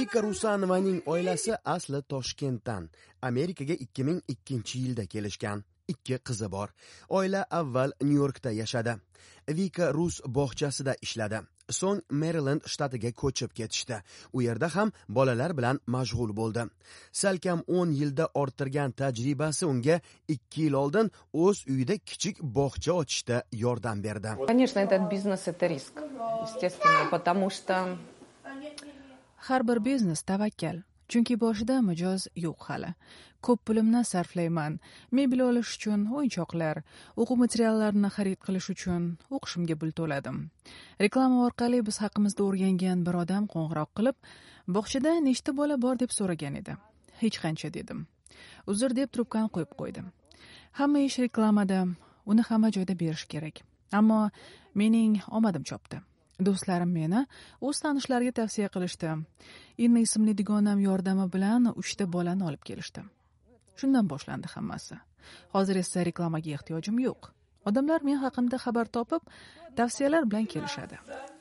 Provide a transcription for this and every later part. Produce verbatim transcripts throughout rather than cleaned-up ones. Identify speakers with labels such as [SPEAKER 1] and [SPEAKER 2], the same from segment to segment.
[SPEAKER 1] Vika Rusanovaning oilasi asli Toshkentdan. Amerikaga ikki ming ikkinchi yilda kelishgan. Ikki qizi bor. Oila avval Nyu-Yorkda yashadi. Vika rus bog'chasida ishladi. So'ng Maryland shtatiga ko'chib ketishdi. U yerda ham bolalar bilan mashg'ul bo'ldi. Salkam o'n yilda orttirgan tajribasi unga ikki yil oldin o'z uyida kichik bog'cha ochishda yordam berdi.
[SPEAKER 2] Конечно, этот бизнес это риск. Естественно, потому что
[SPEAKER 3] har bir biznes tavakkal. Chunki boshida mijoz yo'q hali. Ko'p pulimni sarflayman. Mebel olish uchun o'yinchoqlar, o'quv materiallarini xarid qilish uchun o'qishimga pul to'ladim. Reklama orqali biz haqimizda o'rgangan bir odam qo'ng'iroq qilib, bog'chada nechta bola bor deb so'ragan edi. Hech qancha dedim. Uzr deb trubkani qo'yib qo'ydim. Hamma ish reklamada, uni hamma joyda berish kerak. Ammo mening omadim chopdi. Do'stlarim meni o'z tanishlariga tavsiya qilishdi. Inna ismli dugonam yordami bilan uchta bolani olib kelishdi. Shundan boshlandi hammasi. Hozir esa reklamaga ehtiyojim yo'q. Odamlar men haqimda xabar topib, tavsiyalar bilan kelishadi.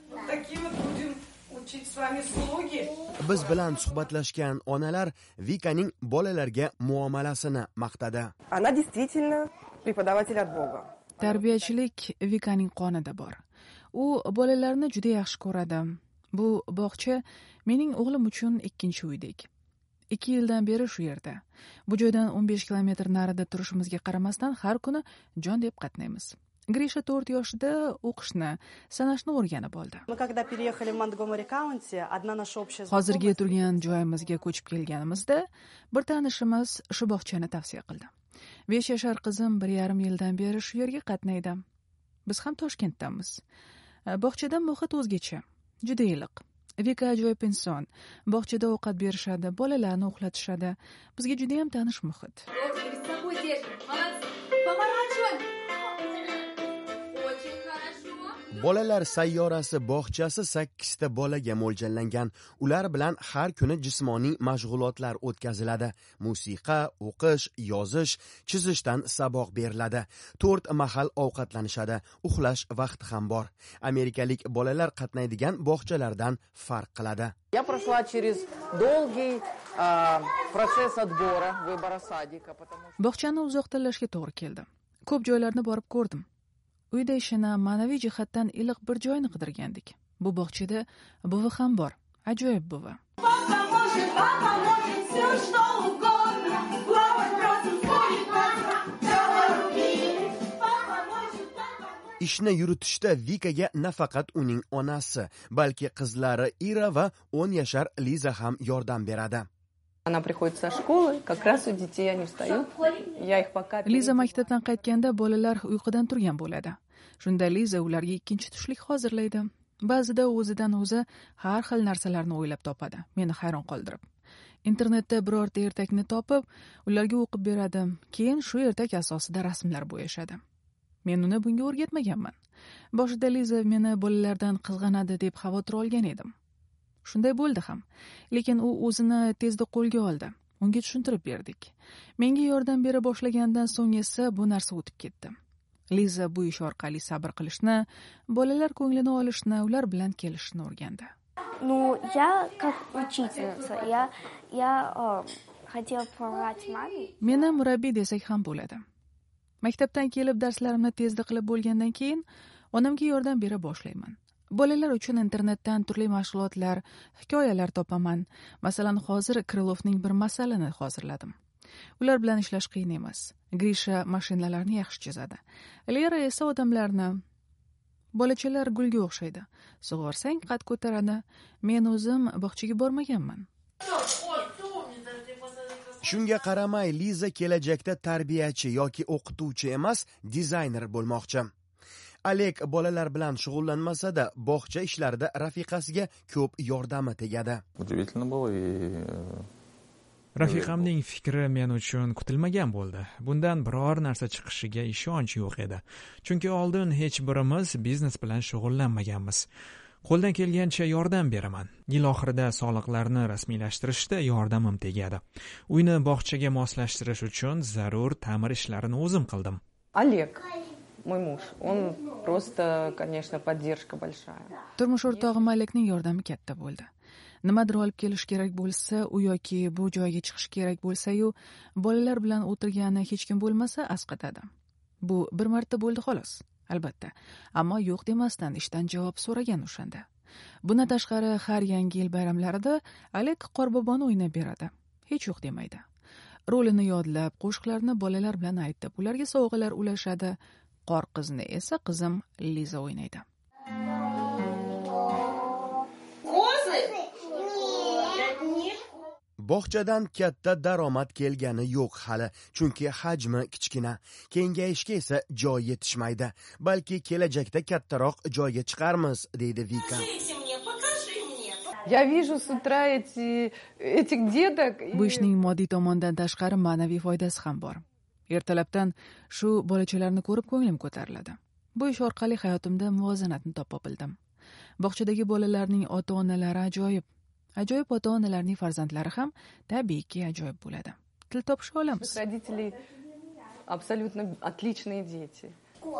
[SPEAKER 1] Biz bilan suhbatlashgan onalar Vikaning bolalarga muomalasini maqtadi.
[SPEAKER 4] Она действительно преподаватель от Бога.
[SPEAKER 3] Tarbiyachilik Vikaning qonida bor. U bolalarni juda yaxshi ko'radi. Bu bog'cha mening o'g'lim uchun ikkinchi uydek. ikki yildan beri shu yerda. Bu joydan o'n besh kilometr narida turishimizga qaramasdan har kuni jon deb qatnaymiz. Grisha to'rt yoshida o'qishni, sanashni o'rganib oldi. Hozirgi turgan joyimizga ko'chib kelganimizda bir tanishimiz shu bog'chani tavsiya qildi. besh yashar qizim bir yarim yildan beri shu yerga qatnaydi. Biz ham Toshkentdamiz. Bog'chada muhit o'zgacha, juda iliq. Vika ajoyib inson. Bog'chada ovqat berishadi, bolalarni uxlatishadi. Bizga juda ham tanish muhit.
[SPEAKER 1] Bolalar sayyorasi bog'chasi sakkizta bolaga mo'ljallangan. Ular bilan har kuni jismoniy mashg'ulotlar o'tkaziladi. Musiqa, o'qish, yozish, chizishdan saboq beriladi. to'rt mahal ovqatlanishadi. Uxlash vaqti ham bor. Amerikalik bolalar qatnaydigan bog'chalardan farq qiladi.
[SPEAKER 2] я прошла через долгий процесс отбора, выбора садика, потому что
[SPEAKER 3] Bog'chani uzoq tanlashga to'g'ri keldi. Ko'p joylarni borib ko'rdim. Uyda ishini ma'naviy jihatdan iliq bir joyni qidirgandik. Bu bog'chada buvi ham bor. Ajoyib buvi.
[SPEAKER 1] Ishni yuritishda Vikaga nafaqat uning onasi, balki qizlari Ira va o'n yashar Liza ham yordam beradi.
[SPEAKER 2] она приходит со школы, как раз у детей они встают. Я их пока
[SPEAKER 3] Liza maktabdan qaytganda bolalar uyqudan turgan bo'ladi. Shunda Liza ularga ikkinchi tushlik hozirlaydi. Ba'zida o'zidan o'zi har xil narsalarni o'ylab topadi, meni hayron qoldirib. Internetda birorta ertakni topib, ularga o'qib beradi. Keyin shu ertak asosida rasmlar bo'yashadi. Men uni bunga o'rgatmaganman. Boshida Liza meni bolalardan qizg'anadi deb xavotir olgan edim. Shunday bo'ldi ham. Lekin u o'zini tezda qo'lga oldi. Unga tushuntirib berdik. Menga yordam bera boshlagandan so'ng esa bu narsa o'tib ketdi. Liza bu ish orqali sabr qilishni, bolalar ko'nglini olishni, ular bilan kelishni o'rgandi.
[SPEAKER 5] Ну, я как учительница, я я хотела помогать маме.
[SPEAKER 3] Meni murabbiy desak ham bo'ladi. Maktabdan kelib darslarimni tezda qilib bo'lgandan keyin onamga yordam bera boshlayman. Bolalar uchun internetdan turli mashg'ulotlar, hikoyalar topaman. Masalan, hozir Krilovning bir masalini hozirladim. Ular bilan ishlash qiyin emas. Grisha mashinalarni yaxshi chizadi. Lera esa odamlarni. Bolachalar gulga o'xshaydi. Sug'orsang qad ko'taradi. Men o'zim bog'chaga bormaganman.
[SPEAKER 1] Shunga qaramay, Liza kelajakda tarbiyachi yoki o'qituvchi emas, dizayner bo'lmoqchi. Alek bolalar bilan shug'ullanmasa-da, bog'cha ishlarida rafiqasiga ko'p yordami tegadi.
[SPEAKER 6] Удивительно было и
[SPEAKER 7] Rafiqamning fikri men uchun kutilmagan bo'ldi. Bundan biror narsa chiqishiga ishonch yo'q edi. Chunki oldin hech birimiz biznes bilan shug'ullanmaganmiz. Qo'ldan kelgancha yordam beraman. Yil oxirida soliqlarni rasmiylashtirishda yordamim tegadi. Uyni bog'chaga moslashtirish uchun zarur ta'mir ishlarini o'zim qildim.
[SPEAKER 2] Олег, мой муж, он просто, конечно, поддержка большая.
[SPEAKER 3] Turmush o'rtog'im Alekning yordami katta bo'ldi. nimadir olib kelish kerak bo'lsa u yoki bu joyga chiqish kerak bo'lsa-yu, bolalar bilan o'tirgani hech kim bo'lmasa asqatadi. Bu bir marta bo'ldi xolos. Albatta, ammo yo'q demasdan ishdan javob so'ragan o'shanda. Bundan tashqari har yangi yil bayramlarida Alek Qorboboni o'ynab beradi. Hech yo'q demaydi. Rolini yodlab, qo'shiqlarni bolalar bilan aytib, ularga sovg'alar ulashadi. Qor qizni esa qizim Liza o'ynaydi.
[SPEAKER 1] Bog'chadan katta daromad kelgani yo'q hali, chunki hajmi kichkina. Kengayishga esa joy yetishmaydi. Balki kelajakda kattaroq joyga chiqarmiz, deydi Vika.
[SPEAKER 2] Я вижу с утра эти, этих деток.
[SPEAKER 3] Bu ishning moddiy tomondan tashqari ma'naviy foydasi ham bor. Ertalabdan shu bolachalarni ko'rib ko'nglim ko'tariladi. Bu ish orqali hayotimda muvozanatni topa bildim. Bog'chadagi bolalarning ota-onalari ajoyib. Ajoyib ota-onalarning farzandlari ham tabiiyki ajoyib bo'ladi. Til topisha olamiz.
[SPEAKER 2] Родители абсолютно отличные дети.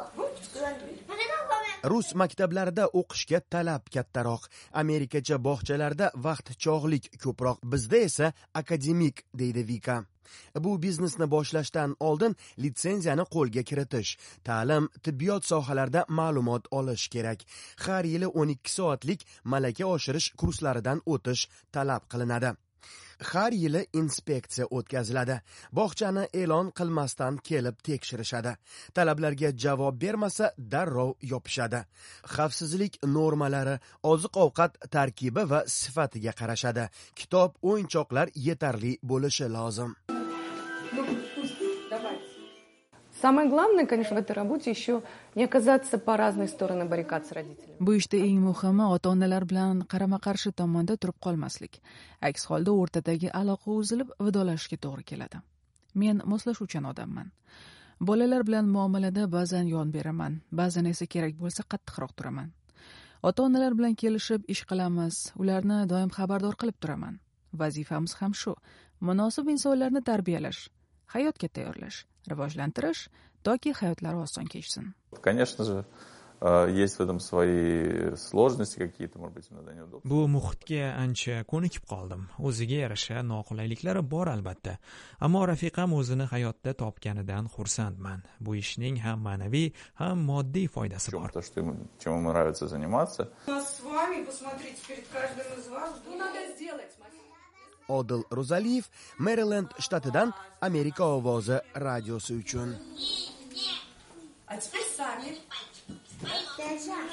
[SPEAKER 1] Rus maktablarida o'qishga talab kattaroq, Amerikacha bog'chalarda vaqt chog'lik ko'proq, bizda esa akademik, deydi Vika. Bu biznesni boshlashdan oldin litsenziyani qo'lga kiritish, ta'lim, tibbiyot sohalarida ma'lumot olish kerak. Har yili o'n ikki soatlik malaka oshirish kurslaridan o'tish talab qilinadi. Har yili inspeksiya o'tkaziladi. Bog'chani e'lon qilmasdan kelib tekshirishadi. Talablarga javob bermasa darrov yopishadi. Xavfsizlik normalari, oziq-ovqat tarkibi va sifatiga qarashadi. Kitob, o'yinchoqlar yetarli bo'lishi lozim.
[SPEAKER 2] Самое главное, конечно, в этой работе еще не оказаться по разные стороны баррикад с родителями.
[SPEAKER 3] Bu ishda eng muhimi ota-onalar bilan qarama-qarshi tomonda turib qolmaslik. Aks holda o'rtadagi aloqa uzilib, vidolashishga to'g'ri keladi. Men moslashuvchan odamman. Bolalar bilan muomalada ba'zan yon beraman, ba'zan esa kerak bo'lsa qattiqroq turaman. Ota-onalar bilan kelishib ish qilamiz, ularni doim xabardor qilib turaman. Vazifamiz ham shu: munosib insonlarni tarbiyalash, hayotga tayyorlash, rivojlantirish, toki hayotlari oson kechsin.
[SPEAKER 6] Конечно же, есть в этом свои сложности какие-то, может быть, иногда неудобства.
[SPEAKER 7] Bu muhitga ancha ko'nikib qoldim. O'ziga yarasha noqulayliklari bor albatta. Ammo rafiqam o'zini hayotda topganidan xursandman. Bu ishning ham ma'naviy, ham moddiy foydasi bor.
[SPEAKER 6] То, что ему, чем ему нравится заниматься.
[SPEAKER 4] С вами, посмотрите, перед каждым из вас, что надо сделать?
[SPEAKER 1] Odil Rozaliyev, Maryland shtatidan Amerika ovozi radiosi uchun.
[SPEAKER 4] А теперь сами.